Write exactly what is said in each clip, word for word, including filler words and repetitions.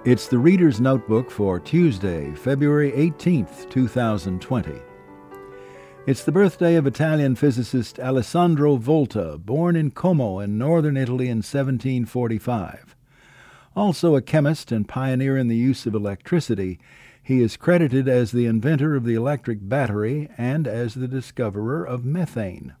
It's the Reader's Notebook for Tuesday, February eighteenth, two thousand twenty. It's the birthday of Italian physicist Alessandro Volta, born in Como in northern Italy in seventeen forty-five. Also a chemist and pioneer in the use of electricity, he is credited as the inventor of the electric battery and as the discoverer of methane.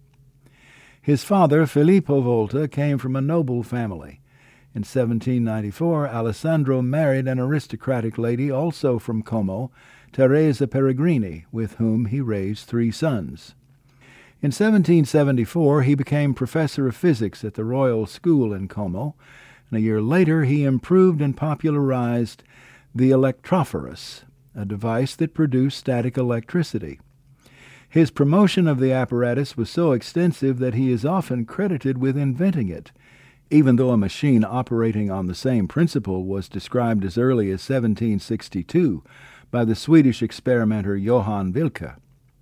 His father, Filippo Volta, came from a noble family. In seventeen ninety-four, Alessandro married an aristocratic lady also from Como, Teresa Peregrini, with whom he raised three sons. In seventeen seventy-four, he became professor of physics at the Royal School in Como, and a year later he improved and popularized the electrophorus, a device that produced static electricity. His promotion of the apparatus was so extensive that he is often credited with inventing it, even though a machine operating on the same principle was described as early as seventeen sixty-two by the Swedish experimenter Johann Wilcke.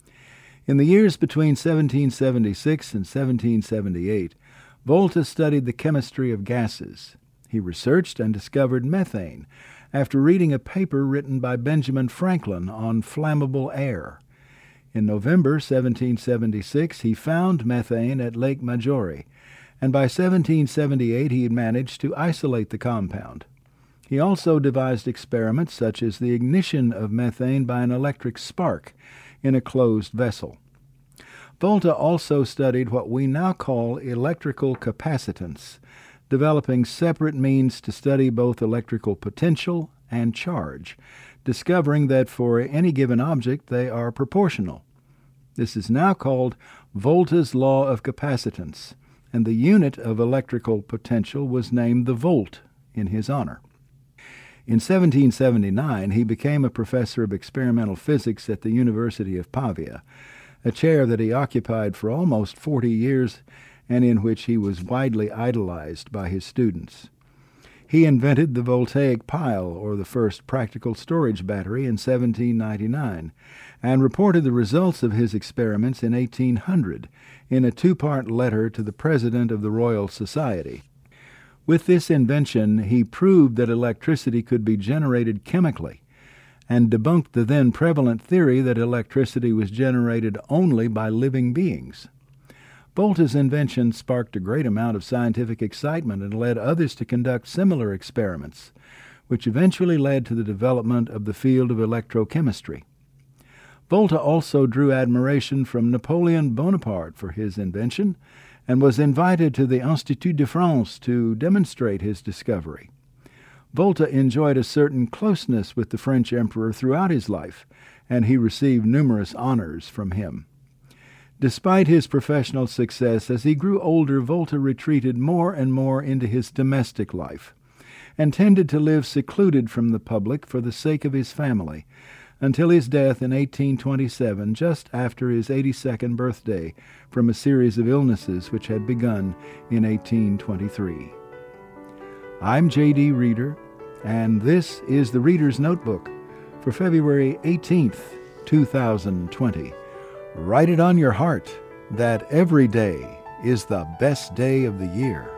In the years between seventeen seventy-six and seventeen seventy-eight, Volta studied the chemistry of gases. He researched and discovered methane after reading a paper written by Benjamin Franklin on flammable air. In November seventeen seventy-six, he found methane at Lake Maggiore, and by seventeen seventy-eight he had managed to isolate the compound. He also devised experiments such as the ignition of methane by an electric spark in a closed vessel. Volta also studied what we now call electrical capacitance, developing separate means to study both electrical potential and charge, discovering that for any given object they are proportional. This is now called Volta's law of capacitance, and the unit of electrical potential was named the volt in his honor. In seventeen seventy-nine, he became a professor of experimental physics at the University of Pavia, a chair that he occupied for almost forty years and in which he was widely idolized by his students. He invented the voltaic pile, or the first practical storage battery, in seventeen ninety-nine, and reported the results of his experiments in eighteen hundred in a two-part letter to the president of the Royal Society. With this invention, he proved that electricity could be generated chemically, and debunked the then prevalent theory that electricity was generated only by living beings. Volta's invention sparked a great amount of scientific excitement and led others to conduct similar experiments, which eventually led to the development of the field of electrochemistry. Volta also drew admiration from Napoleon Bonaparte for his invention and was invited to the Institut de France to demonstrate his discovery. Volta enjoyed a certain closeness with the French emperor throughout his life, and he received numerous honors from him. Despite his professional success, as he grew older, Volta retreated more and more into his domestic life and tended to live secluded from the public for the sake of his family, until his death in eighteen twenty-seven, just after his eighty-second birthday, from a series of illnesses which had begun in eighteen twenty-three. I'm J D Reader, and this is the Reader's Notebook for February eighteenth, two thousand twenty. Write it on your heart that every day is the best day of the year.